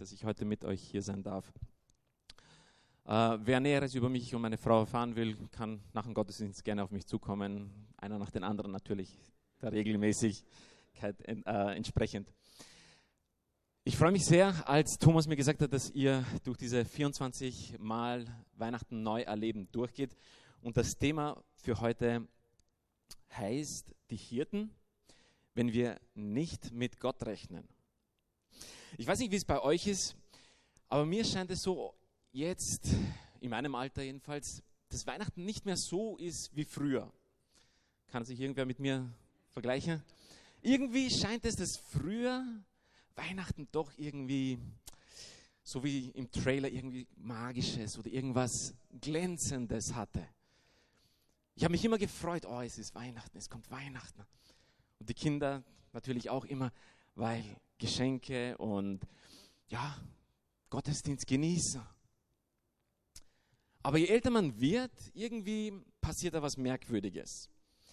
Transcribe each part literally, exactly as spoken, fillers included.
dass ich heute mit euch hier sein darf. Äh, wer Näheres über mich und meine Frau erfahren will, kann nach dem Gottesdienst gerne auf mich zukommen. Einer nach den anderen natürlich, der Regelmäßigkeit äh, entsprechend. Ich freue mich sehr, als Thomas mir gesagt hat, dass ihr durch diese vierundzwanzig Mal Weihnachten neu erleben durchgeht. Und das Thema für heute heißt, die Hirten, wenn wir nicht mit Gott rechnen. Ich weiß nicht, wie es bei euch ist, aber mir scheint es so, jetzt, in meinem Alter jedenfalls, dass Weihnachten nicht mehr so ist wie früher. Kann sich irgendwer mit mir vergleichen? Irgendwie scheint es, dass früher Weihnachten doch irgendwie, so wie im Trailer, irgendwie Magisches oder irgendwas Glänzendes hatte. Ich habe mich immer gefreut, oh, es ist Weihnachten, es kommt Weihnachten. Und die Kinder natürlich auch immer, weil Geschenke und ja, Gottesdienst genießen. Aber je älter man wird, irgendwie passiert da was Merkwürdiges.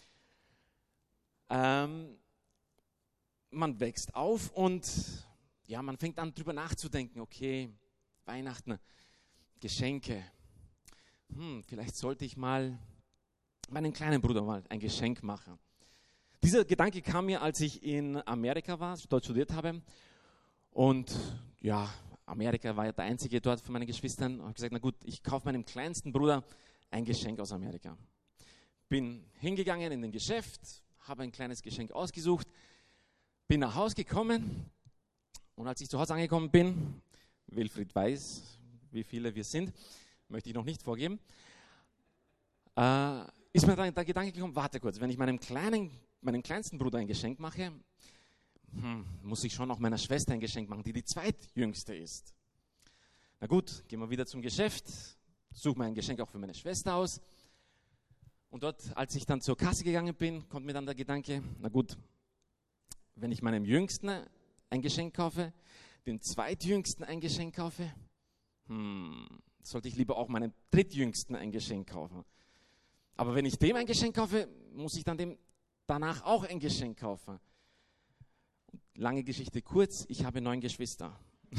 Ähm, man wächst auf und ja, man fängt an, drüber nachzudenken, okay, Weihnachten, Geschenke. Hm, vielleicht sollte ich mal meinem kleinen Bruder mal ein Geschenk machen. Dieser Gedanke kam mir, als ich in Amerika war, dort studiert habe. Und ja, Amerika war ja der einzige dort von meinen Geschwistern. Ich habe gesagt, na gut, ich kaufe meinem kleinsten Bruder ein Geschenk aus Amerika. Bin hingegangen in den Geschäft, habe ein kleines Geschenk ausgesucht, bin nach Hause gekommen und als ich zu Hause angekommen bin, Wilfried weiß, wie viele wir sind, möchte ich noch nicht vorgeben, äh, ist mir dann der Gedanke gekommen, warte kurz, wenn ich meinem kleinen, meinem kleinsten Bruder ein Geschenk mache, hm, muss ich schon auch meiner Schwester ein Geschenk machen, die die zweitjüngste ist. Na gut, gehen wir wieder zum Geschäft, suche mir ein Geschenk auch für meine Schwester aus. Und dort, als ich dann zur Kasse gegangen bin, kommt mir dann der Gedanke, na gut, wenn ich meinem Jüngsten ein Geschenk kaufe, dem Zweitjüngsten ein Geschenk kaufe, hm, sollte ich lieber auch meinem Drittjüngsten ein Geschenk kaufen. Aber wenn ich dem ein Geschenk kaufe, muss ich dann dem danach auch ein Geschenk kaufen. Lange Geschichte kurz, ich habe neun Geschwister.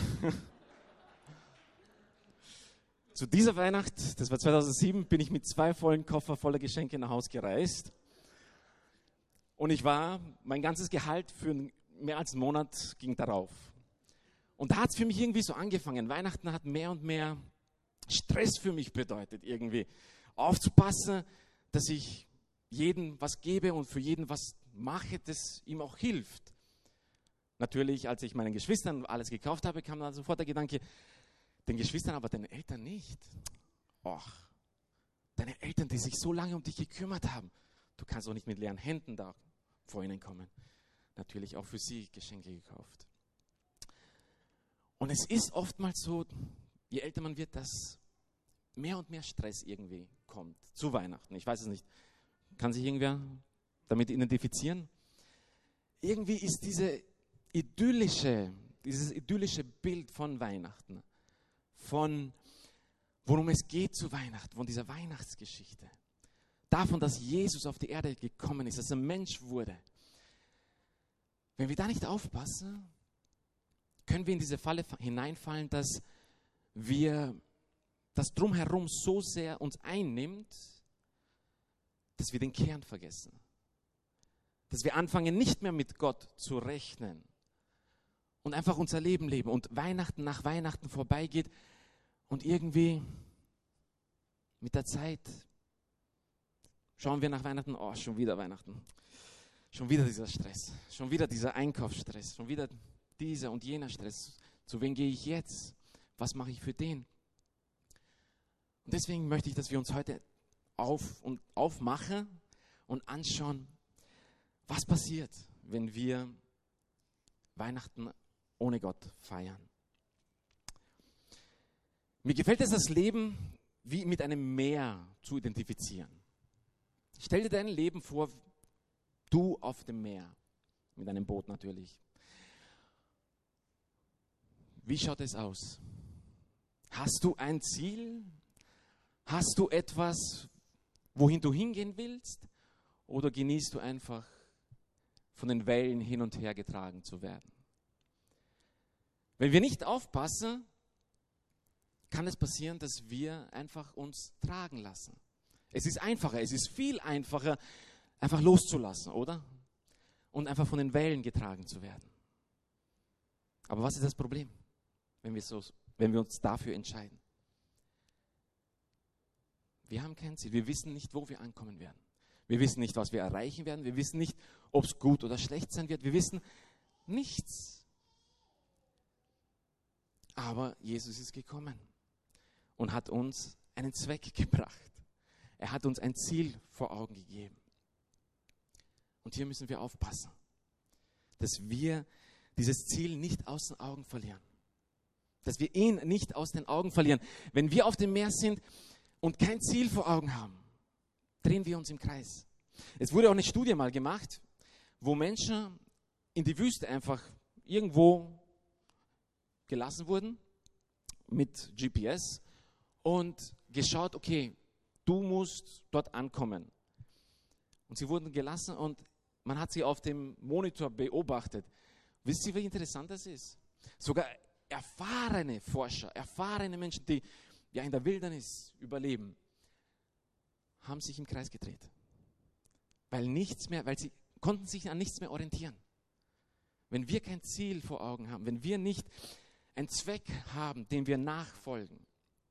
Zu dieser Weihnacht, das war zweitausendsieben, bin ich mit zwei vollen Koffer voller Geschenke nach Hause gereist. Und ich war, mein ganzes Gehalt für mehr als einen Monat ging darauf. Und da hat es für mich irgendwie so angefangen. Weihnachten hat mehr und mehr Stress für mich bedeutet, irgendwie aufzupassen, dass ich jedem was gebe und für jeden was mache, das ihm auch hilft. Natürlich, als ich meinen Geschwistern alles gekauft habe, kam dann sofort der Gedanke, den Geschwistern, aber deinen Eltern nicht. Och, deine Eltern, die sich so lange um dich gekümmert haben, du kannst auch nicht mit leeren Händen da vor ihnen kommen. Natürlich auch für sie Geschenke gekauft. Und es ist oftmals so, je älter man wird, dass mehr und mehr Stress irgendwie kommt zu Weihnachten. Ich weiß es nicht. Kann sich irgendwer damit identifizieren? Irgendwie ist diese idyllische, dieses idyllische Bild von Weihnachten, von worum es geht zu Weihnachten, von dieser Weihnachtsgeschichte, davon, dass Jesus auf die Erde gekommen ist, dass er Mensch wurde. Wenn wir da nicht aufpassen, können wir in diese Falle hineinfallen, dass wir das Drumherum so sehr uns einnimmt, dass wir den Kern vergessen. Dass wir anfangen, nicht mehr mit Gott zu rechnen und einfach unser Leben leben und Weihnachten nach Weihnachten vorbeigeht und irgendwie mit der Zeit schauen wir nach Weihnachten, oh, schon wieder Weihnachten, schon wieder dieser Stress, schon wieder dieser Einkaufsstress, schon wieder dieser und jener Stress. Zu wem gehe ich jetzt? Was mache ich für den? Und deswegen möchte ich, dass wir uns heute auf und aufmachen und anschauen, was passiert, wenn wir Weihnachten ohne Gott feiern. Mir gefällt es, das Leben wie mit einem Meer zu identifizieren. Stell dir dein Leben vor, du auf dem Meer, mit einem Boot natürlich. Wie schaut es aus? Hast du ein Ziel? Hast du etwas, wohin du hingehen willst? Oder genießt du einfach, von den Wellen hin und her getragen zu werden? Wenn wir nicht aufpassen, kann es passieren, dass wir einfach uns tragen lassen. Es ist einfacher, es ist viel einfacher, einfach loszulassen, oder? Und einfach von den Wellen getragen zu werden. Aber was ist das Problem, wenn wir, so, wenn wir uns dafür entscheiden? Wir haben kein Ziel, wir wissen nicht, wo wir ankommen werden. Wir wissen nicht, was wir erreichen werden, wir wissen nicht, ob es gut oder schlecht sein wird, wir wissen nichts. Aber Jesus ist gekommen und hat uns einen Zweck gebracht. Er hat uns ein Ziel vor Augen gegeben. Und hier müssen wir aufpassen, dass wir dieses Ziel nicht aus den Augen verlieren. Dass wir ihn nicht aus den Augen verlieren. Wenn wir auf dem Meer sind und kein Ziel vor Augen haben, drehen wir uns im Kreis. Es wurde auch eine Studie mal gemacht, wo Menschen in die Wüste einfach irgendwo gelassen wurden mit G P S und geschaut, okay, du musst dort ankommen. Und sie wurden gelassen und man hat sie auf dem Monitor beobachtet. Wisst ihr, wie interessant das ist? Sogar erfahrene Forscher, erfahrene Menschen, die ja in der Wildnis überleben, haben sich im Kreis gedreht. Weil nichts mehr, weil sie konnten sich an nichts mehr orientieren. Wenn wir kein Ziel vor Augen haben, wenn wir nicht einen Zweck haben, dem wir nachfolgen,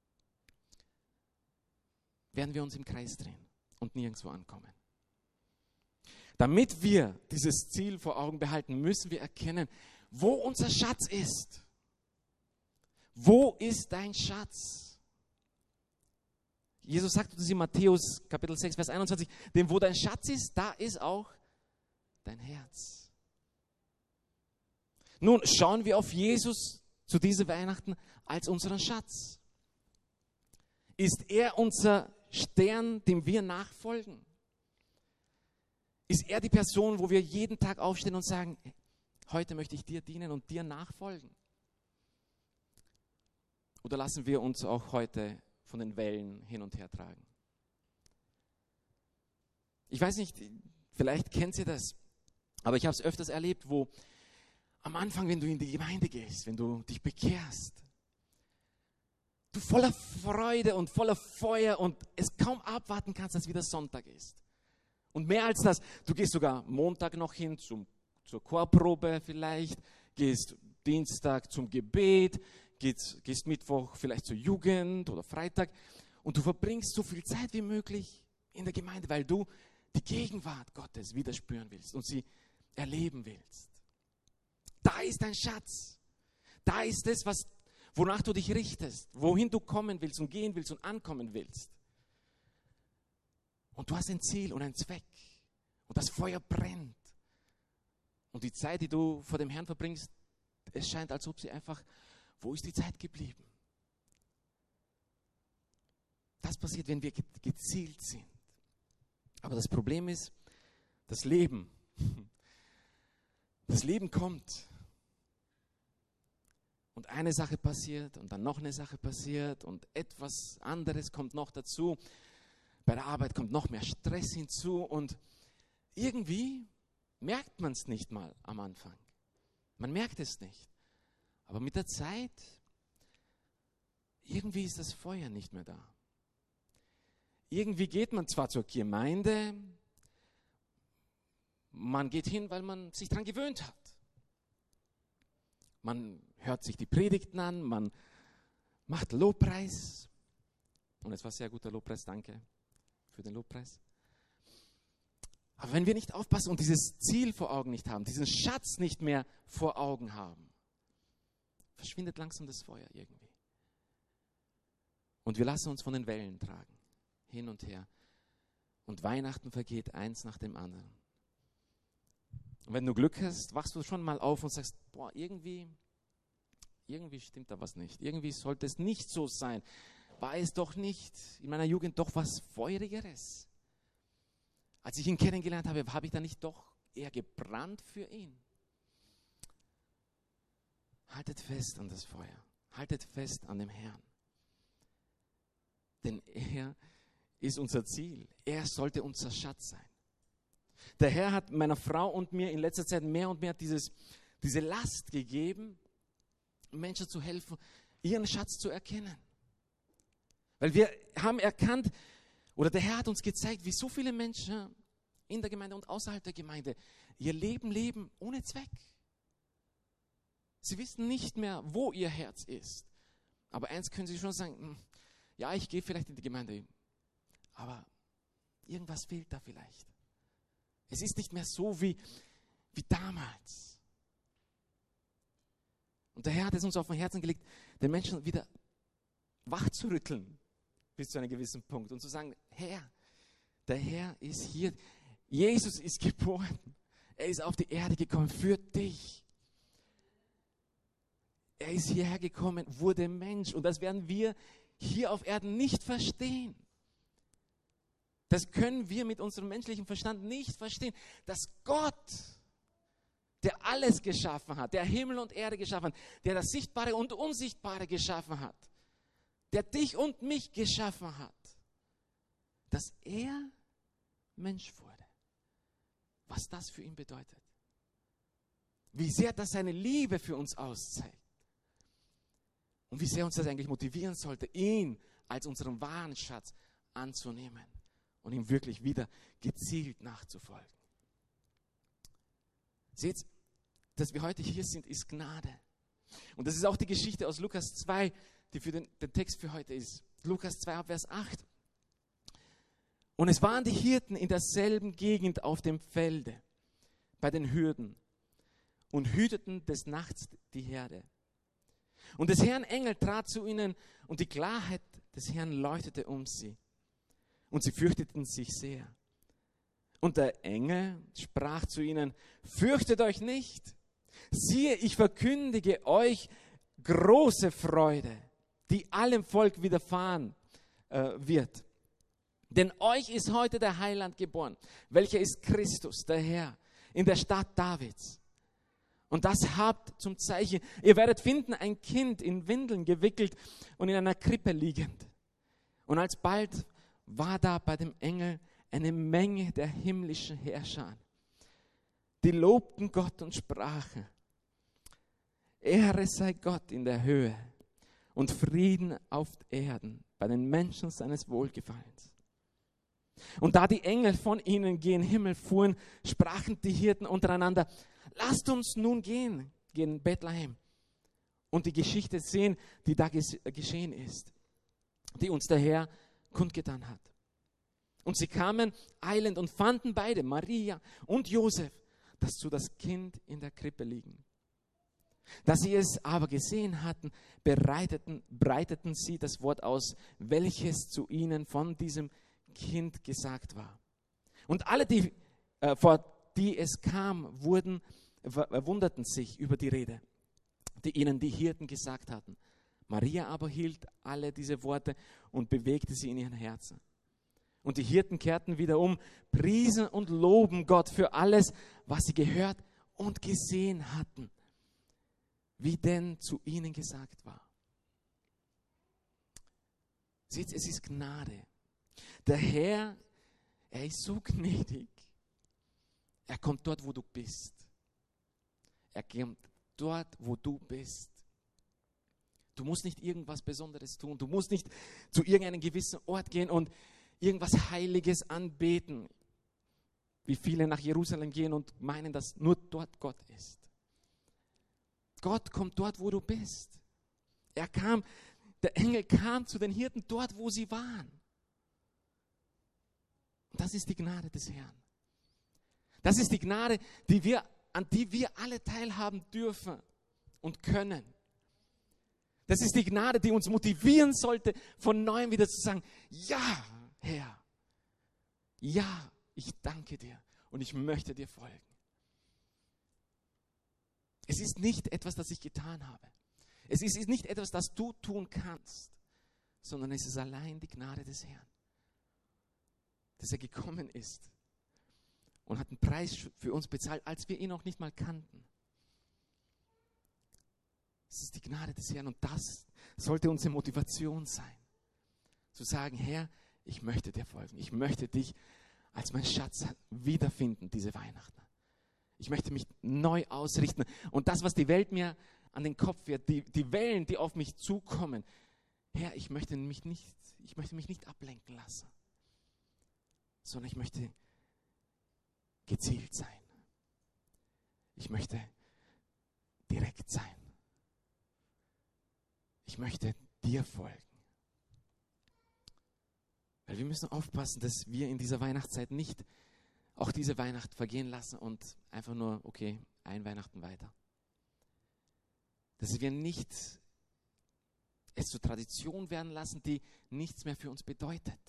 werden wir uns im Kreis drehen und nirgendwo ankommen. Damit wir dieses Ziel vor Augen behalten, müssen wir erkennen, wo unser Schatz ist. Wo ist dein Schatz? Jesus sagt uns in Matthäus Kapitel sechs, Vers einundzwanzig, denn wo dein Schatz ist, da ist auch dein Herz. Nun schauen wir auf Jesus zu diesem Weihnachten als unseren Schatz. Ist er unser Stern, dem wir nachfolgen? Ist er die Person, wo wir jeden Tag aufstehen und sagen, heute möchte ich dir dienen und dir nachfolgen? Oder lassen wir uns auch heute von den Wellen hin und her tragen? Ich weiß nicht, vielleicht kennt ihr das, aber ich habe es öfters erlebt, wo am Anfang, wenn du in die Gemeinde gehst, wenn du dich bekehrst, du voller Freude und voller Feuer und es kaum abwarten kannst, dass wieder Sonntag ist. Und mehr als das, du gehst sogar Montag noch hin zum, zur Chorprobe vielleicht, gehst Dienstag zum Gebet, gehst, gehst Mittwoch vielleicht zur Jugend oder Freitag und du verbringst so viel Zeit wie möglich in der Gemeinde, weil du die Gegenwart Gottes wieder spüren willst und sie erleben willst. Da ist dein Schatz. Da ist es, was, wonach du dich richtest, wohin du kommen willst und gehen willst und ankommen willst. Und du hast ein Ziel und einen Zweck. Und das Feuer brennt. Und die Zeit, die du vor dem Herrn verbringst, es scheint, als ob sie einfach, wo ist die Zeit geblieben? Das passiert, wenn wir gezielt sind. Aber das Problem ist, das Leben. Das Leben kommt. Und eine Sache passiert und dann noch eine Sache passiert und etwas anderes kommt noch dazu. Bei der Arbeit kommt noch mehr Stress hinzu und irgendwie merkt man es nicht mal am Anfang. Man merkt es nicht. Aber mit der Zeit, irgendwie ist das Feuer nicht mehr da. Irgendwie geht man zwar zur Gemeinde, man geht hin, weil man sich daran gewöhnt hat. Man hört sich die Predigten an, man macht Lobpreis. Und es war sehr guter Lobpreis, danke für den Lobpreis. Aber wenn wir nicht aufpassen und dieses Ziel vor Augen nicht haben, diesen Schatz nicht mehr vor Augen haben, verschwindet langsam das Feuer irgendwie. Und wir lassen uns von den Wellen tragen, hin und her. Und Weihnachten vergeht eins nach dem anderen. Und wenn du Glück hast, wachst du schon mal auf und sagst, boah, irgendwie, irgendwie stimmt da was nicht. Irgendwie sollte es nicht so sein. War es doch nicht in meiner Jugend doch was Feurigeres? Als ich ihn kennengelernt habe, habe ich da nicht doch eher gebrannt für ihn? Haltet fest an das Feuer. Haltet fest an dem Herrn. Denn er ist unser Ziel. Er sollte unser Schatz sein. Der Herr hat meiner Frau und mir in letzter Zeit mehr und mehr dieses, diese Last gegeben, Menschen zu helfen, ihren Schatz zu erkennen. Weil wir haben erkannt, oder der Herr hat uns gezeigt, wie so viele Menschen in der Gemeinde und außerhalb der Gemeinde ihr Leben leben ohne Zweck. Sie wissen nicht mehr, wo ihr Herz ist. Aber eins können sie schon sagen, ja, ich gehe vielleicht in die Gemeinde, aber irgendwas fehlt da vielleicht. Es ist nicht mehr so wie, wie damals. Und der Herr hat es uns auf den Herzen gelegt, den Menschen wieder wach zu rütteln, bis zu einem gewissen Punkt. Und zu sagen, Herr, der Herr ist hier. Jesus ist geboren. Er ist auf die Erde gekommen für dich. Er ist hierher gekommen, wurde Mensch. Und das werden wir hier auf Erden nicht verstehen. Das können wir mit unserem menschlichen Verstand nicht verstehen. Dass Gott, der alles geschaffen hat, der Himmel und Erde geschaffen hat, der das Sichtbare und Unsichtbare geschaffen hat, der dich und mich geschaffen hat, dass er Mensch wurde. Was das für ihn bedeutet. Wie sehr das seine Liebe für uns auszeigt. Und wie sehr uns das eigentlich motivieren sollte, ihn als unseren wahren Schatz anzunehmen und ihm wirklich wieder gezielt nachzufolgen. Seht, dass wir heute hier sind, ist Gnade. Und das ist auch die Geschichte aus Lukas zwei, die für den, den Text für heute ist. Lukas zwei, Vers acht. Und es waren die Hirten in derselben Gegend auf dem Felde, bei den Hürden, und hüteten des Nachts die Herde. Und des Herrn Engel trat zu ihnen, und die Klarheit des Herrn leuchtete um sie. Und sie fürchteten sich sehr. Und der Engel sprach zu ihnen, fürchtet euch nicht. Siehe, ich verkündige euch große Freude, die allem Volk widerfahren äh, wird. Denn euch ist heute der Heiland geboren, welcher ist Christus, der Herr, in der Stadt Davids. Und das habt zum Zeichen, ihr werdet finden, ein Kind in Windeln gewickelt und in einer Krippe liegend. Und alsbald war da bei dem Engel eine Menge der himmlischen Herrscher. Die lobten Gott und sprachen, Ehre sei Gott in der Höhe und Frieden auf Erden bei den Menschen seines Wohlgefallens. Und da die Engel von ihnen gen Himmel fuhren, sprachen die Hirten untereinander, lasst uns nun gehen, gehen Bethlehem und die Geschichte sehen, die da geschehen ist, die uns der Herr kundgetan hat. Und sie kamen eilend und fanden beide, Maria und Josef, das zu das Kind in der Krippe liegen. Da sie es aber gesehen hatten, bereiteten, breiteten sie das Wort aus, welches zu ihnen von diesem Kind gesagt war. Und alle, die, äh, vor die es kam, wurden, wunderten sich über die Rede, die ihnen die Hirten gesagt hatten. Maria aber hielt alle diese Worte und bewegte sie in ihren Herzen. Und die Hirten kehrten wieder um, priesen und loben Gott für alles, was sie gehört und gesehen hatten, wie denn zu ihnen gesagt war. Seht, es ist Gnade. Der Herr, er ist so gnädig. Er kommt dort, wo du bist. Er kommt dort, wo du bist. Du musst nicht irgendwas Besonderes tun. Du musst nicht zu irgendeinem gewissen Ort gehen und irgendwas Heiliges anbeten. Wie viele nach Jerusalem gehen und meinen, dass nur dort Gott ist. Gott kommt dort, wo du bist. Er kam, der Engel kam zu den Hirten dort, wo sie waren. Und das ist die Gnade des Herrn. Das ist die Gnade, die wir, an die wir alle teilhaben dürfen und können. Das ist die Gnade, die uns motivieren sollte, von Neuem wieder zu sagen, ja, Herr, ja, ich danke dir und ich möchte dir folgen. Es ist nicht etwas, das ich getan habe. Es ist nicht etwas, das du tun kannst, sondern es ist allein die Gnade des Herrn, dass er gekommen ist und hat einen Preis für uns bezahlt, als wir ihn noch nicht mal kannten. Es ist die Gnade des Herrn und das sollte unsere Motivation sein, zu sagen, Herr, ich möchte dir folgen. Ich möchte dich als mein Schatz wiederfinden, diese Weihnachten. Ich möchte mich neu ausrichten und das, was die Welt mir an den Kopf wird, die, die Wellen, die auf mich zukommen. Herr, ich möchte mich nicht, ich möchte mich nicht ablenken lassen, sondern ich möchte gezielt sein. Ich möchte direkt sein. Ich möchte dir folgen. Weil wir müssen aufpassen, dass wir in dieser Weihnachtszeit nicht auch diese Weihnacht vergehen lassen und einfach nur, okay, ein Weihnachten weiter. Dass wir nicht es zur Tradition werden lassen, die nichts mehr für uns bedeutet,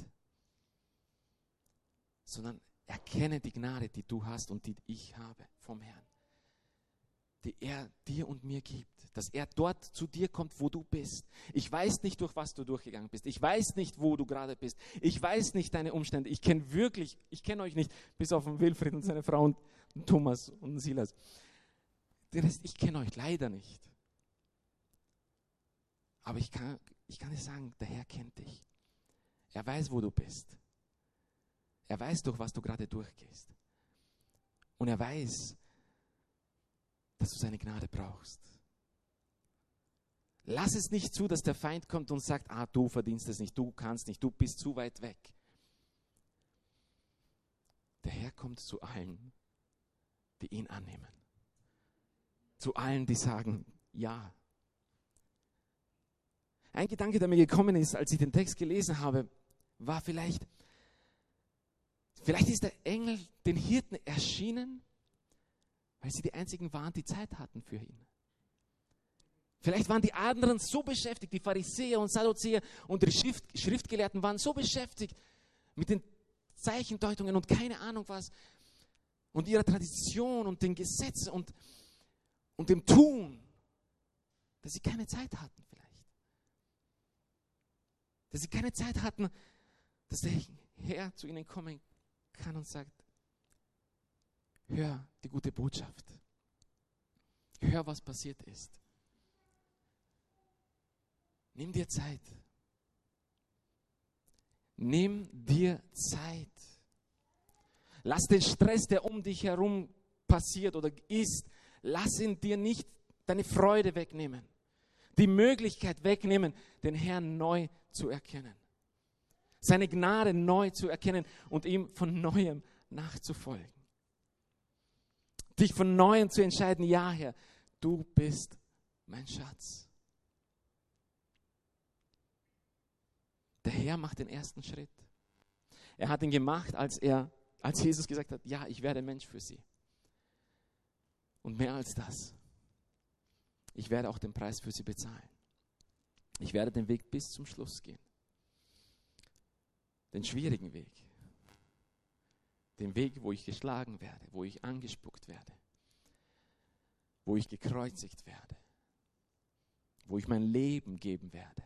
sondern erkenne die Gnade, die du hast und die ich habe vom Herrn, die er dir und mir gibt, dass er dort zu dir kommt, wo du bist. Ich weiß nicht, durch was du durchgegangen bist. Ich weiß nicht, wo du gerade bist. Ich weiß nicht deine Umstände. Ich kenne wirklich, ich kenne euch nicht, bis auf den Wilfried und seine Frau und Thomas und Silas. Den Rest, ich kenne euch leider nicht. Aber ich kann, ich kann dir sagen, der Herr kennt dich. Er weiß, wo du bist. Er weiß, durch was du gerade durchgehst. Und er weiß, dass du seine Gnade brauchst. Lass es nicht zu, dass der Feind kommt und sagt, ah, du verdienst es nicht, du kannst nicht, du bist zu weit weg. Der Herr kommt zu allen, die ihn annehmen. Zu allen, die sagen, ja. Ein Gedanke, der mir gekommen ist, als ich den Text gelesen habe, war vielleicht, vielleicht ist der Engel den Hirten erschienen, weil sie die einzigen waren, die Zeit hatten für ihn. Vielleicht waren die anderen so beschäftigt, die Pharisäer und Sadduzäer und die Schrift, Schriftgelehrten waren so beschäftigt mit den Zeichendeutungen und keine Ahnung was und ihrer Tradition und den Gesetzen und, und dem Tun, dass sie keine Zeit hatten vielleicht. Dass sie keine Zeit hatten, dass der Herr zu ihnen kommen kann und sagt, hör die gute Botschaft. Hör, was passiert ist. Nimm dir Zeit. Nimm dir Zeit. Lass den Stress, der um dich herum passiert oder ist, lass ihn dir nicht deine Freude wegnehmen. Die Möglichkeit wegnehmen, den Herrn neu zu erkennen. Seine Gnade neu zu erkennen und ihm von Neuem nachzufolgen. Dich von Neuem zu entscheiden, ja Herr, du bist mein Schatz. Der Herr macht den ersten Schritt. Er hat ihn gemacht, als er, als Jesus gesagt hat, ja, ich werde Mensch für sie. Und mehr als das. Ich werde auch den Preis für sie bezahlen. Ich werde den Weg bis zum Schluss gehen. Den schwierigen Weg. Den Weg, wo ich geschlagen werde, wo ich angespuckt werde. Wo ich gekreuzigt werde. Wo ich mein Leben geben werde.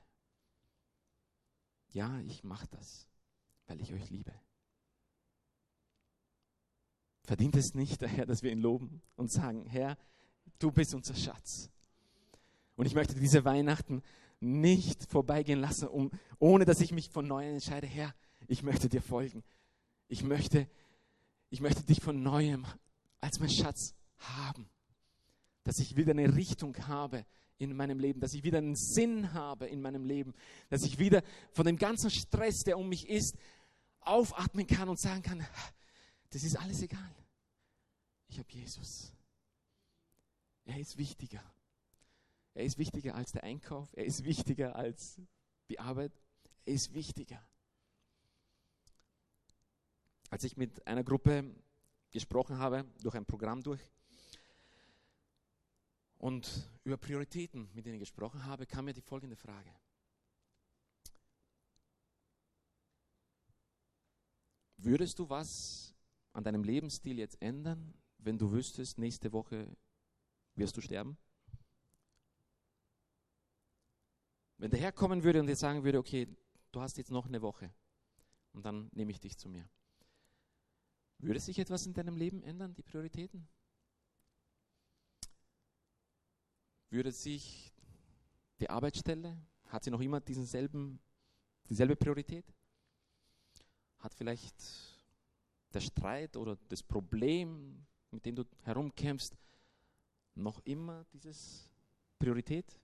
Ja, ich mache das, weil ich euch liebe. Verdient es nicht daher, dass wir ihn loben und sagen, Herr, du bist unser Schatz. Und ich möchte diese Weihnachten nicht vorbeigehen lassen, um, ohne dass ich mich von Neuem entscheide, Herr, ich möchte dir folgen. Ich möchte, ich möchte dich von Neuem als mein Schatz haben. Dass ich wieder eine Richtung habe in meinem Leben, dass ich wieder einen Sinn habe in meinem Leben, dass ich wieder von dem ganzen Stress, der um mich ist, aufatmen kann und sagen kann, das ist alles egal. Ich habe Jesus. Er ist wichtiger. Er ist wichtiger als der Einkauf. Er ist wichtiger als die Arbeit. Er ist wichtiger. Als ich mit einer Gruppe gesprochen habe, durch ein Programm durch, und über Prioritäten mit denen ich gesprochen habe, kam mir die folgende Frage. Würdest du was an deinem Lebensstil jetzt ändern, wenn du wüsstest, nächste Woche wirst du sterben? Wenn der Herr kommen würde und dir sagen würde, okay, du hast jetzt noch eine Woche und dann nehme ich dich zu mir. Würde sich etwas in deinem Leben ändern, die Prioritäten? Würde sich die Arbeitsstelle, hat sie noch immer diesen selben, dieselbe Priorität? Hat vielleicht der Streit oder das Problem, mit dem du herumkämpfst, noch immer dieses Priorität?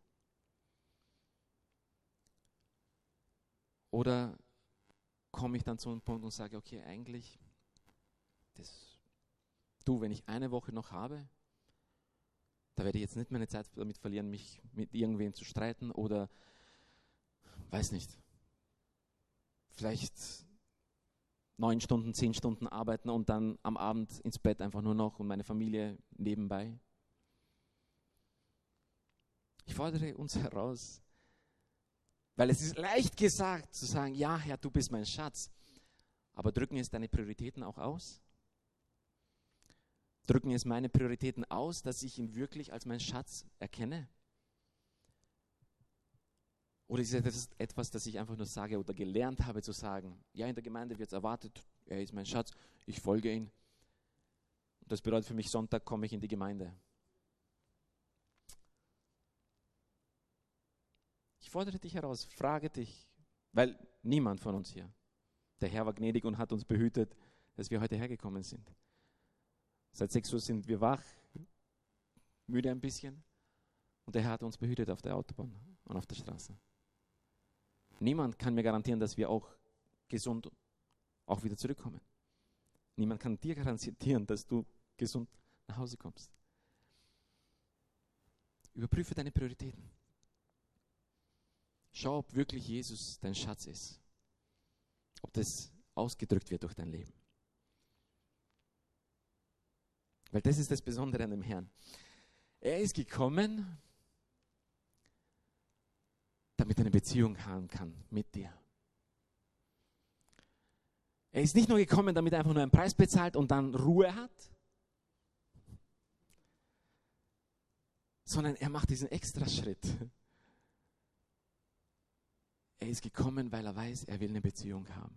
Oder komme ich dann zu einem Punkt und sage, okay, eigentlich, das, du, wenn ich eine Woche noch habe, da werde ich jetzt nicht meine Zeit damit verlieren, mich mit irgendwem zu streiten oder, weiß nicht, vielleicht neun Stunden, zehn Stunden arbeiten und dann am Abend ins Bett einfach nur noch und meine Familie nebenbei. Ich fordere uns heraus, weil es ist leicht gesagt zu sagen, ja Herr, du bist mein Schatz, aber drücken es deine Prioritäten auch aus? Drücken es meine Prioritäten aus, dass ich ihn wirklich als meinen Schatz erkenne? Oder ist es etwas, das ich einfach nur sage oder gelernt habe zu sagen, ja, in der Gemeinde wird es erwartet, er ist mein Schatz, ich folge ihm. Und das bedeutet für mich, Sonntag komme ich in die Gemeinde. Ich fordere dich heraus, frage dich, weil niemand von uns hier, der Herr war gnädig und hat uns behütet, dass wir heute hergekommen sind. Seit sechs Uhr sind wir wach, müde ein bisschen und der Herr hat uns behütet auf der Autobahn und auf der Straße. Niemand kann mir garantieren, dass wir auch gesund auch wieder zurückkommen. Niemand kann dir garantieren, dass du gesund nach Hause kommst. Überprüfe deine Prioritäten. Schau, ob wirklich Jesus dein Schatz ist. Ob das ausgedrückt wird durch dein Leben. Weil das ist das Besondere an dem Herrn. Er ist gekommen, damit er eine Beziehung haben kann mit dir. Er ist nicht nur gekommen, damit er einfach nur einen Preis bezahlt und dann Ruhe hat, sondern er macht diesen Extraschritt. Er ist gekommen, weil er weiß, er will eine Beziehung haben.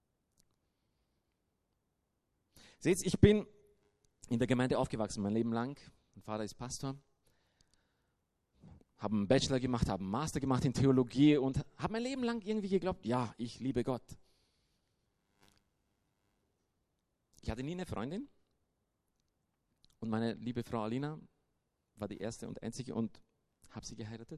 Seht, ich bin in der Gemeinde aufgewachsen, mein Leben lang. Mein Vater ist Pastor. Habe einen Bachelor gemacht, habe einen Master gemacht in Theologie und habe mein Leben lang irgendwie geglaubt, ja, ich liebe Gott. Ich hatte nie eine Freundin und meine liebe Frau Alina war die erste und einzige und habe sie geheiratet.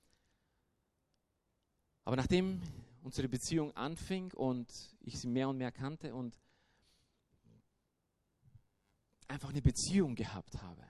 Aber nachdem unsere Beziehung anfing und ich sie mehr und mehr kannte und einfach eine Beziehung gehabt habe,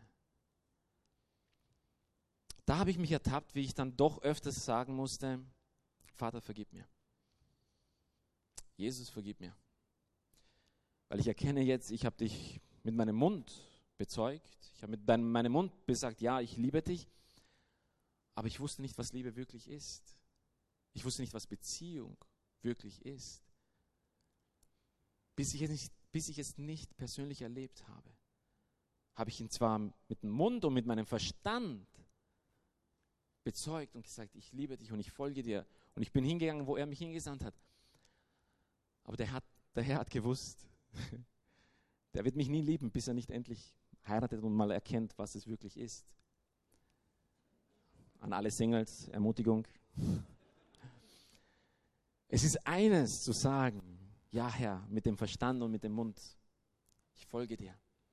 da habe ich mich ertappt, wie ich dann doch öfters sagen musste, Vater, vergib mir. Jesus, vergib mir. Weil ich erkenne jetzt, ich habe dich mit meinem Mund bezeugt, ich habe mit meinem Mund gesagt, ja, ich liebe dich, aber ich wusste nicht, was Liebe wirklich ist. Ich wusste nicht, was Beziehung wirklich ist. Bis ich es nicht, bis ich es nicht persönlich erlebt habe, habe ich ihn zwar mit dem Mund und mit meinem Verstand bezeugt und gesagt, ich liebe dich und ich folge dir. Und ich bin hingegangen, wo er mich hingesandt hat. Aber der, hat, der Herr hat gewusst, der wird mich nie lieben, bis er nicht endlich heiratet und mal erkennt, was es wirklich ist. An alle Singles, Ermutigung. Es ist eines zu sagen, ja Herr, mit dem Verstand und mit dem Mund, ich folge dir.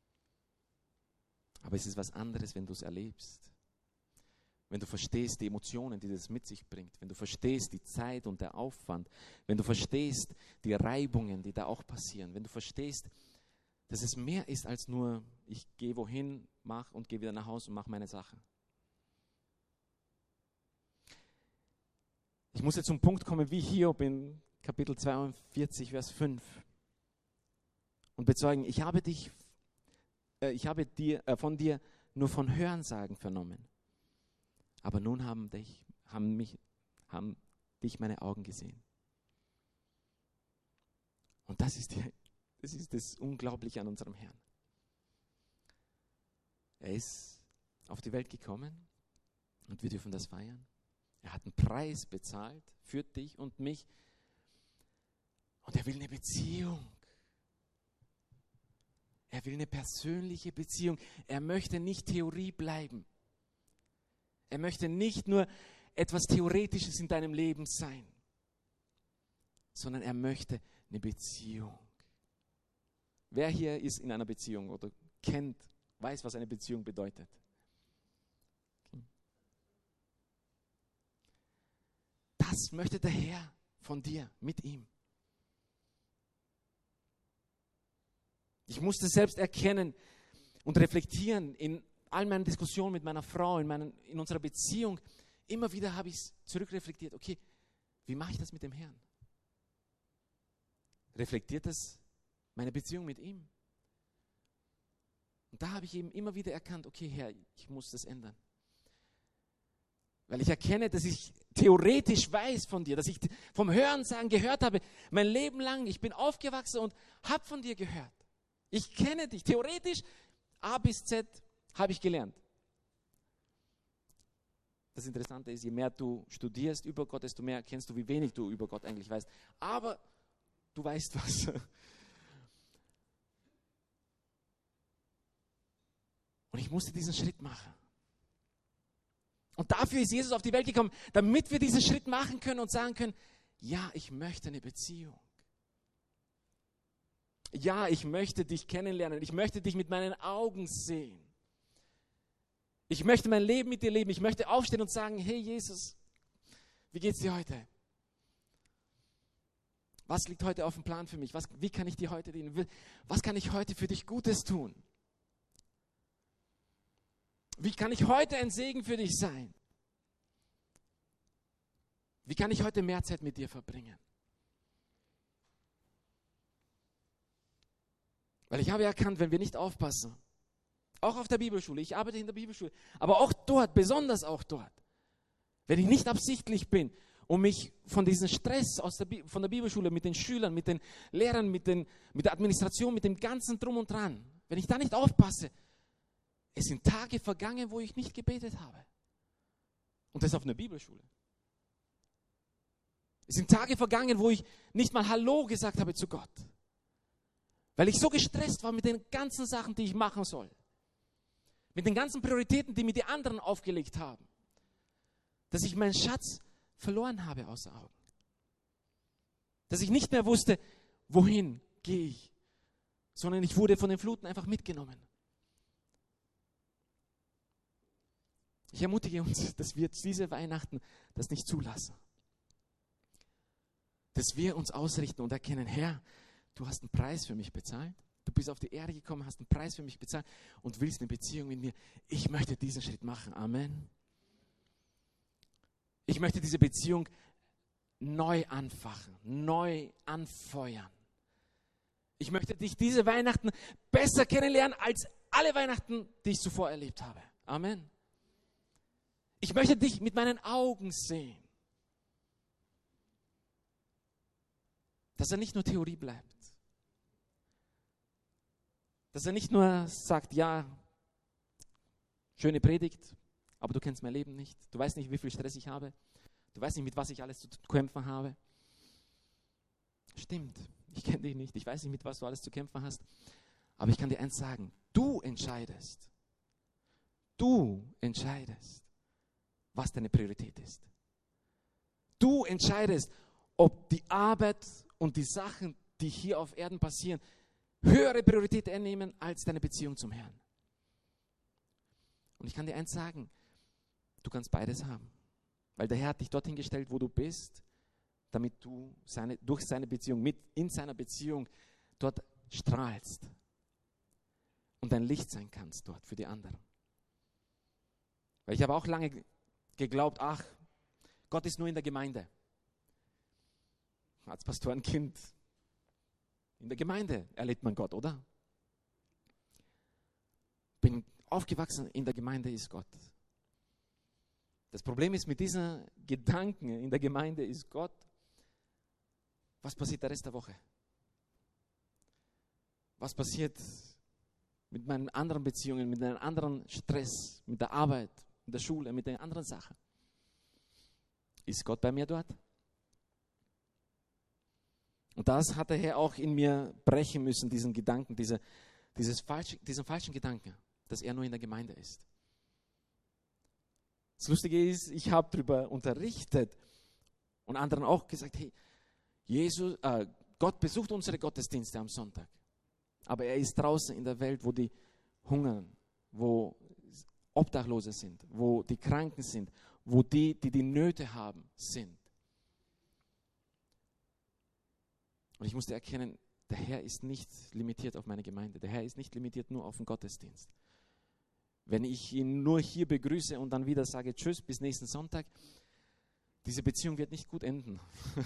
Aber es ist was anderes, wenn du es erlebst. Wenn du verstehst die Emotionen, die das mit sich bringt, wenn du verstehst die Zeit und der Aufwand, wenn du verstehst die Reibungen, die da auch passieren, wenn du verstehst, dass es mehr ist als nur, ich gehe wohin, mach und gehe wieder nach Hause und mache meine Sache. Ich muss jetzt zum Punkt kommen, wie Hiob in Kapitel zweiundvierzig, Vers fünf und bezeugen, ich habe dich, äh, ich habe dir, äh, von dir nur von Hörensagen vernommen. Aber nun haben dich, haben mich, haben dich meine Augen gesehen. Und das ist, die, das ist das Unglaubliche an unserem Herrn. Er ist auf die Welt gekommen und wir dürfen das feiern. Er hat einen Preis bezahlt für dich und mich. Und er will eine Beziehung. Er will eine persönliche Beziehung. Er möchte nicht Theorie bleiben. Er möchte nicht nur etwas Theoretisches in deinem Leben sein, sondern er möchte eine Beziehung. Wer hier ist in einer Beziehung oder kennt, weiß, was eine Beziehung bedeutet? Was möchte der Herr von dir mit ihm? Ich musste selbst erkennen und reflektieren in all meinen Diskussionen mit meiner Frau, in, meinen, in unserer Beziehung. Immer wieder habe ich zurückreflektiert, okay, wie mache ich das mit dem Herrn? Reflektiert das meine Beziehung mit ihm? Und da habe ich eben immer wieder erkannt, okay, Herr, ich muss das ändern. Weil ich erkenne, dass ich theoretisch weiß von dir, dass ich vom Hörensagen gehört habe, mein Leben lang, ich bin aufgewachsen und habe von dir gehört. Ich kenne dich, theoretisch, A bis Z habe ich gelernt. Das Interessante ist, je mehr du studierst über Gott, desto mehr kennst du, wie wenig du über Gott eigentlich weißt. Aber du weißt was. Und ich musste diesen Schritt machen. Und dafür ist Jesus auf die Welt gekommen, damit wir diesen Schritt machen können und sagen können, ja, ich möchte eine Beziehung. Ja, ich möchte dich kennenlernen. Ich möchte dich mit meinen Augen sehen. Ich möchte mein Leben mit dir leben. Ich möchte aufstehen und sagen, hey Jesus, wie geht's dir heute? Was liegt heute auf dem Plan für mich? Was, wie kann ich dir heute dienen? Was kann ich heute für dich Gutes tun? Wie kann ich heute ein Segen für dich sein? Wie kann ich heute mehr Zeit mit dir verbringen? Weil ich habe erkannt, wenn wir nicht aufpassen, auch auf der Bibelschule, ich arbeite in der Bibelschule, aber auch dort, besonders auch dort, wenn ich nicht absichtlich bin und mich von diesem Stress aus der Bi- von der Bibelschule mit den Schülern, mit den Lehrern, mit, den, mit der Administration, mit dem ganzen Drum und Dran, wenn ich da nicht aufpasse, es sind Tage vergangen, wo ich nicht gebetet habe. Und das auf einer Bibelschule. Es sind Tage vergangen, wo ich nicht mal Hallo gesagt habe zu Gott. Weil ich so gestresst war mit den ganzen Sachen, die ich machen soll. Mit den ganzen Prioritäten, die mir die anderen aufgelegt haben. Dass ich meinen Schatz verloren habe außer Augen. Dass ich nicht mehr wusste, wohin gehe ich. Sondern ich wurde von den Fluten einfach mitgenommen. Ich ermutige uns, dass wir diese Weihnachten das nicht zulassen. Dass wir uns ausrichten und erkennen, Herr, du hast einen Preis für mich bezahlt. Du bist auf die Erde gekommen, hast einen Preis für mich bezahlt und willst eine Beziehung mit mir. Ich möchte diesen Schritt machen. Amen. Ich möchte diese Beziehung neu anfachen, neu anfeuern. Ich möchte dich diese Weihnachten besser kennenlernen als alle Weihnachten, die ich zuvor erlebt habe. Amen. Ich möchte dich mit meinen Augen sehen. Dass er nicht nur Theorie bleibt. Dass er nicht nur sagt, ja, schöne Predigt, aber du kennst mein Leben nicht. Du weißt nicht, wie viel Stress ich habe. Du weißt nicht, mit was ich alles zu kämpfen habe. Stimmt, ich kenne dich nicht. Ich weiß nicht, mit was du alles zu kämpfen hast. Aber ich kann dir eins sagen, du entscheidest. Du entscheidest, was deine Priorität ist. Du entscheidest, ob die Arbeit und die Sachen, die hier auf Erden passieren, höhere Priorität einnehmen als deine Beziehung zum Herrn. Und ich kann dir eins sagen, du kannst beides haben. Weil der Herr hat dich dorthin gestellt, wo du bist, damit du seine, durch seine Beziehung, mit in seiner Beziehung dort strahlst und ein Licht sein kannst dort für die anderen. Weil ich habe auch lange geglaubt, ach, Gott ist nur in der Gemeinde. Als Pastorenkind, in der Gemeinde erlebt man Gott, oder? Bin aufgewachsen, in der Gemeinde ist Gott. Das Problem ist mit diesen Gedanken, in der Gemeinde ist Gott, was passiert der Rest der Woche? Was passiert mit meinen anderen Beziehungen, mit einem anderen Stress, mit der Arbeit, mit der Schule, mit den anderen Sachen? Ist Gott bei mir dort? Und das hat der Herr auch in mir brechen müssen, diesen Gedanken, diese, dieses falsche, diesen falschen Gedanken, dass er nur in der Gemeinde ist. Das Lustige ist, ich habe darüber unterrichtet und anderen auch gesagt, hey, Jesus, äh, Gott besucht unsere Gottesdienste am Sonntag. Aber er ist draußen in der Welt, wo die hungern, wo Obdachlose sind, wo die Kranken sind, wo die, die die Nöte haben, sind. Und ich musste erkennen, der Herr ist nicht limitiert auf meine Gemeinde. Der Herr ist nicht limitiert nur auf den Gottesdienst. Wenn ich ihn nur hier begrüße und dann wieder sage, tschüss, bis nächsten Sonntag, diese Beziehung wird nicht gut enden.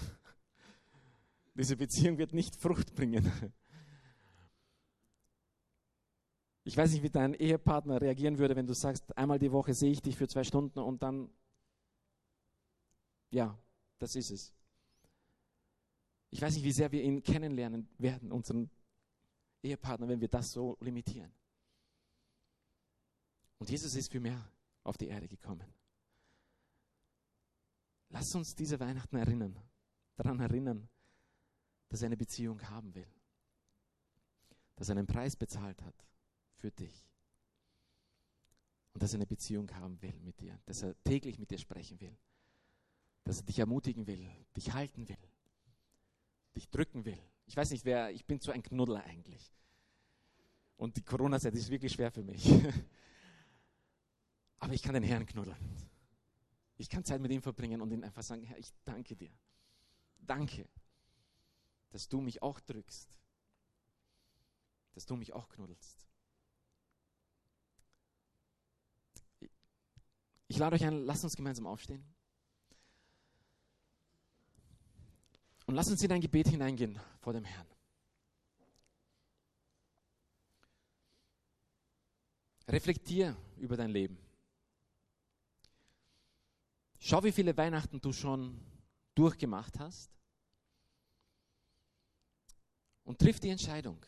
Diese Beziehung wird nicht Frucht bringen. Ich weiß nicht, wie dein Ehepartner reagieren würde, wenn du sagst, einmal die Woche sehe ich dich für zwei Stunden und dann, ja, das ist es. Ich weiß nicht, wie sehr wir ihn kennenlernen werden, unseren Ehepartner, wenn wir das so limitieren. Und Jesus ist für mehr auf die Erde gekommen. Lass uns diese Weihnachten erinnern, daran erinnern, dass er eine Beziehung haben will. Dass er einen Preis bezahlt hat für dich. Und dass er eine Beziehung haben will mit dir. Dass er täglich mit dir sprechen will. Dass er dich ermutigen will, dich halten will, dich drücken will. Ich weiß nicht, wer, ich bin so ein Knuddler eigentlich. Und die Corona-Zeit ist wirklich schwer für mich. Aber ich kann den Herrn knuddeln. Ich kann Zeit mit ihm verbringen und ihm einfach sagen, Herr, ich danke dir. Danke, dass du mich auch drückst. Dass du mich auch knuddelst. Ich lade euch ein, lasst uns gemeinsam aufstehen. Und lass uns in ein Gebet hineingehen vor dem Herrn. Reflektier über dein Leben. Schau, wie viele Weihnachten du schon durchgemacht hast. Und triff die Entscheidung.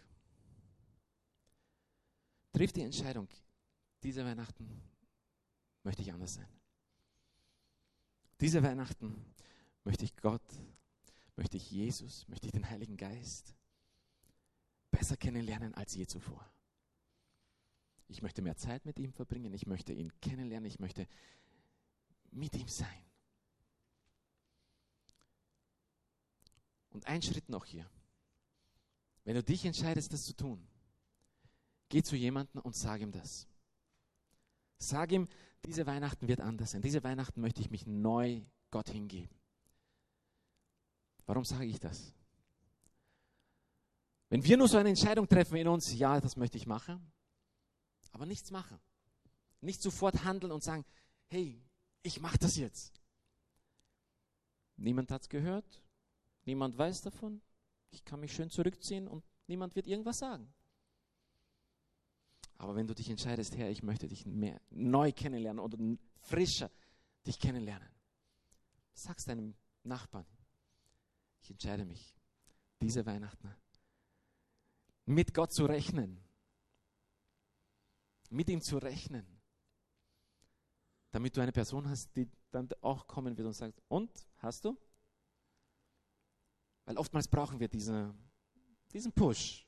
Triff die Entscheidung. Diese Weihnachten möchte ich anders sein. Diese Weihnachten möchte ich Gott, möchte ich Jesus, möchte ich den Heiligen Geist besser kennenlernen als je zuvor. Ich möchte mehr Zeit mit ihm verbringen, ich möchte ihn kennenlernen, ich möchte mit ihm sein. Und ein Schritt noch hier. Wenn du dich entscheidest, das zu tun, geh zu jemandem und sag ihm das. Sag ihm, diese Weihnachten wird anders sein. Diese Weihnachten möchte ich mich neu Gott hingeben. Warum sage ich das? Wenn wir nur so eine Entscheidung treffen in uns, ja, das möchte ich machen, aber nichts machen. Nicht sofort handeln und sagen, hey, ich mache das jetzt. Niemand hat es gehört, niemand weiß davon, ich kann mich schön zurückziehen und niemand wird irgendwas sagen. Aber wenn du dich entscheidest, Herr, ich möchte dich mehr neu kennenlernen oder frischer dich kennenlernen, sagst deinem Nachbarn, ich entscheide mich, diese Weihnachten mit Gott zu rechnen, mit ihm zu rechnen, damit du eine Person hast, die dann auch kommen wird und sagt, und, hast du? Weil oftmals brauchen wir diese, diesen Push.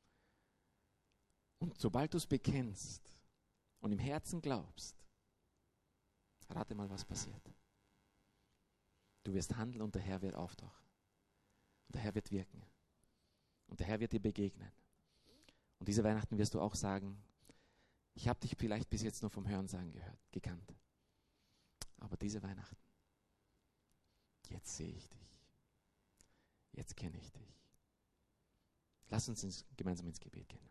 Und sobald du es bekennst und im Herzen glaubst, rate mal, was passiert. Du wirst handeln und der Herr wird auftauchen. Und der Herr wird wirken. Und der Herr wird dir begegnen. Und diese Weihnachten wirst du auch sagen, ich habe dich vielleicht bis jetzt nur vom Hörensagen gehört, gekannt. Aber diese Weihnachten, jetzt sehe ich dich. Jetzt kenne ich dich. Lass uns ins, gemeinsam ins Gebet gehen.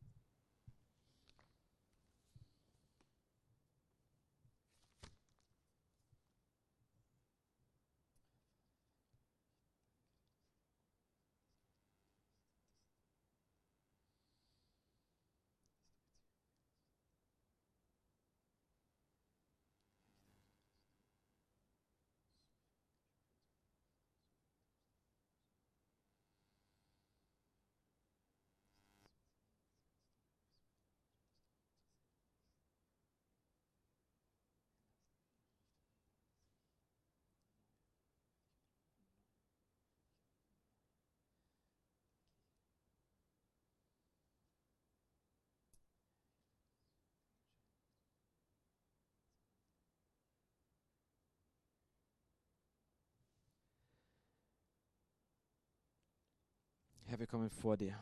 Herr, wir kommen vor dir.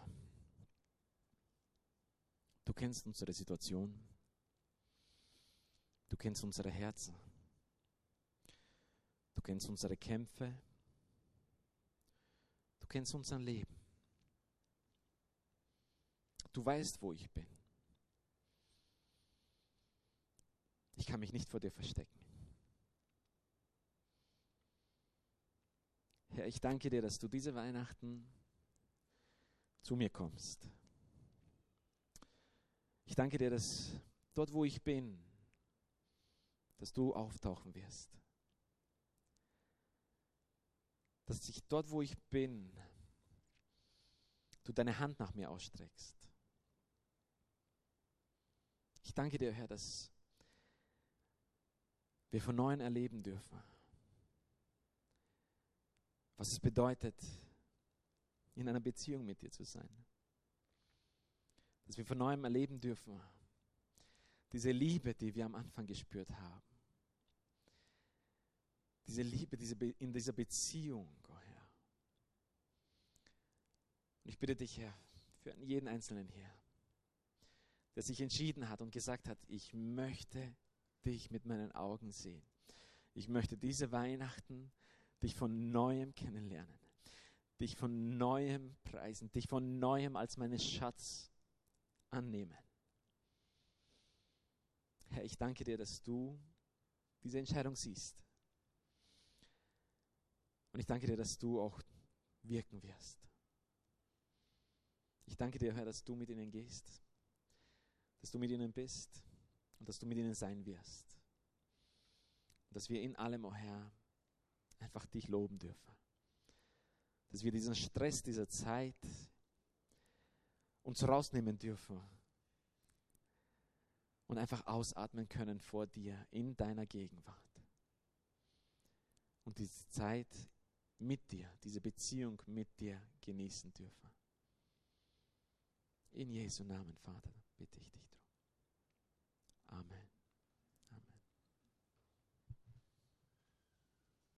Du kennst unsere Situation. Du kennst unsere Herzen. Du kennst unsere Kämpfe. Du kennst unser Leben. Du weißt, wo ich bin. Ich kann mich nicht vor dir verstecken. Herr, ich danke dir, dass du diese Weihnachten zu mir kommst. Ich danke dir, dass dort, wo ich bin, dass du auftauchen wirst. Dass ich dort, wo ich bin, du deine Hand nach mir ausstreckst. Ich danke dir, Herr, dass wir von Neuem erleben dürfen, was es bedeutet, in einer Beziehung mit dir zu sein. Dass wir von Neuem erleben dürfen, diese Liebe, die wir am Anfang gespürt haben. Diese Liebe diese Be- in dieser Beziehung, oh Herr. Und ich bitte dich, Herr, für jeden Einzelnen hier, der sich entschieden hat und gesagt hat, ich möchte dich mit meinen Augen sehen. Ich möchte diese Weihnachten dich von Neuem kennenlernen, dich von Neuem preisen, dich von Neuem als meinen Schatz annehmen. Herr, ich danke dir, dass du diese Entscheidung siehst. Und ich danke dir, dass du auch wirken wirst. Ich danke dir, Herr, dass du mit ihnen gehst, dass du mit ihnen bist und dass du mit ihnen sein wirst. Und dass wir in allem, oh Herr, einfach dich loben dürfen. Dass wir diesen Stress dieser Zeit uns rausnehmen dürfen und einfach ausatmen können vor dir in deiner Gegenwart. Und diese Zeit mit dir, diese Beziehung mit dir genießen dürfen. In Jesu Namen, Vater.